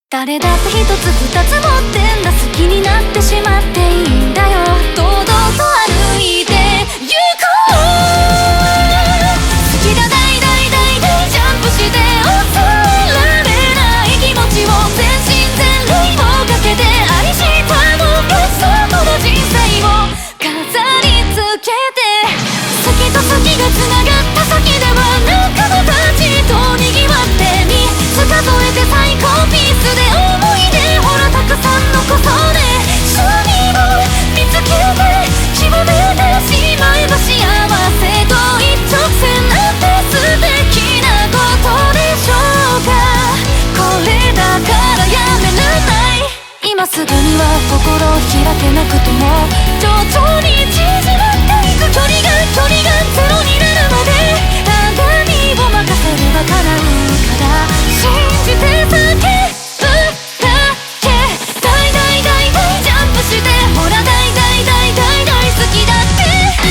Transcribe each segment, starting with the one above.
誰だって一つ二つ持ってんだ、好きになってしまっていいんだよ。堂々と歩いて行こう。好きだ大大大大ジャンプして抑えられない気持ちを全身全霊をかけて愛したのがその人生を飾りつけて、好きと好きがつながった先では仲間たちと賑わってみ、数えて最高ピースで思い出ほらたくさん残そうね。趣味を見つけて極めてしまえば幸せと一直線なんて素敵なことでしょうか。これだからやめらない。今すぐには心を開けなくとも徐々に縮まっていく距離がゼロになるまであなたにを任せれば叶うから信じて叫ぶだけ。大大大大ジャンプしてほら大大大大大好きだって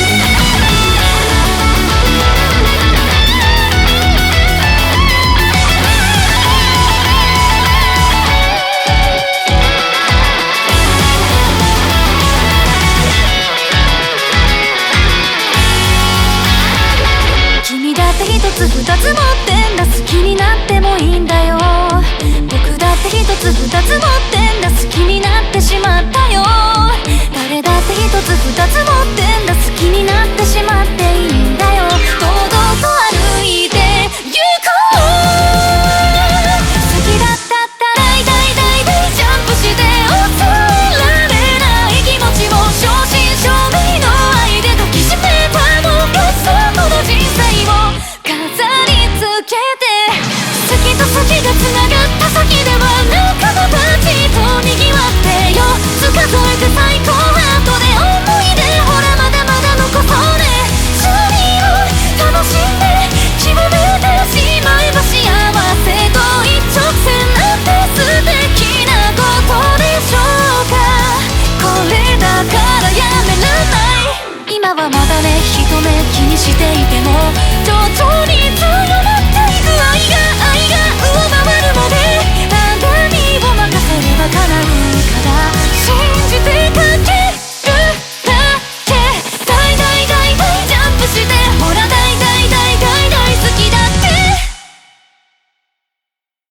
君だって一つ二つ持ってんだ、好きになってもいいんだよ。僕だって一つ二つ持ってんだ、好きになってしまったよ。誰だって一つ二つ持ってんだ、好きになってしまっていいんだよ。堂々と歩いて行こう。好きだったったら大大大ジャンプして抑えられない気持ちを正真正銘の愛で抱きしめたのがその人生を飾りつけて、好きと好きがつながった先では仲間たちと賑わってよ。数えて最高ハートで思い出ほらまだまだ残そうね。趣味を楽しんで極めてしまえば幸せと一直線なんて素敵なことでしょうか。これだからやめらない。今はまだね、一目気にしていても徐々に